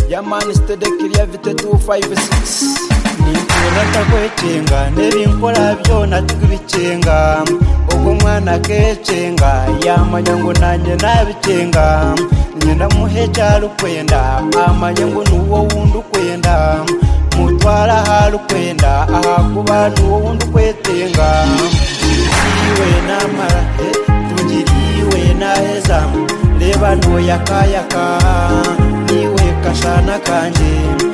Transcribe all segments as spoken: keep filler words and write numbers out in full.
Yamani Stedekiria Vite two five six. Ninkura takwecenga nebinkora byona tubicenga ubwo mwana kecenga yamanya ngo nanjye nabicenga nyina muheca rukwenda amanya ngo nuwo wundi ukwenda mutwara harukwenda ahakuba nuwo wundi kwetenga iwe namara tungiriwe naheza reba no yakayaka niwe kashana kanje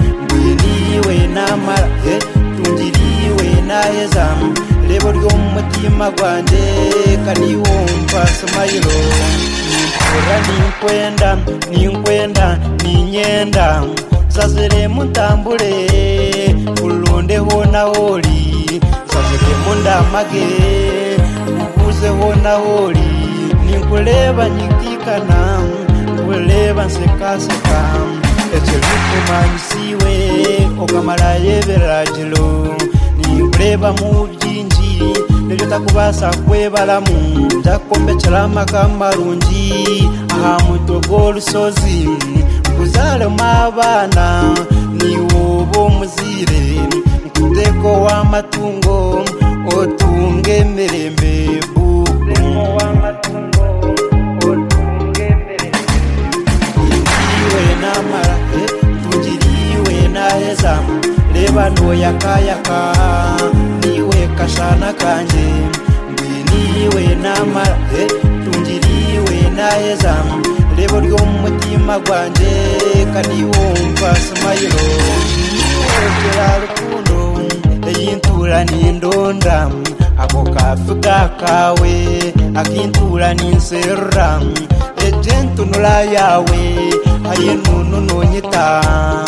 niwe namara tungiriwe naheza rebo ryo mutima gwanje kandi wumva samayiro ninkora ninkwenda ninkwenda ninyenda zazere mutambure ulonde hona holi zazere mundamage ubuze hona holi ninkuleba nyikikana kuleba nsekaseka echelukumanyisiwe okamara yeberajilo nikureba mu byinji nebyo takubasa kwebalamu ndakombekera makamarungi aha mutogo rusozi kuzale mabana niwo muzire kudeko w'amatungo otunge merembe buko w'amatungo otunge merembe iwe namara tungiriwe naheza reba no yakayaka niwe kashana kanje niwe namara tungiriwe naheza rebo ryo mutima gwanje kandi wumva samayiro ogera rukundo eyintura nindonda ako kafuga kawe akintura ninserra ejentunula yawe ayinunu nonyita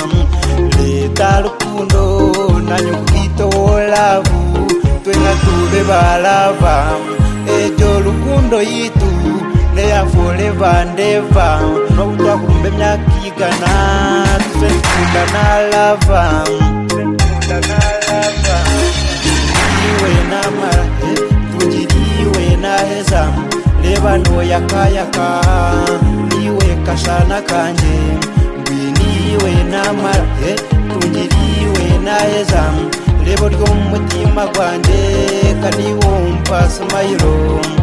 leta rukundo nanyukito lavu twenga tube balava ejo rukundo yitu neya forever and ever no twakumbe myakigana tufenda na lava tufenda na lava iwe namara tungiriwe naheza reba no yakayaka niwe kashana kanje niwe namara tungiriwe naheza rebo ryo mutima gwanje kandi wumva samayiro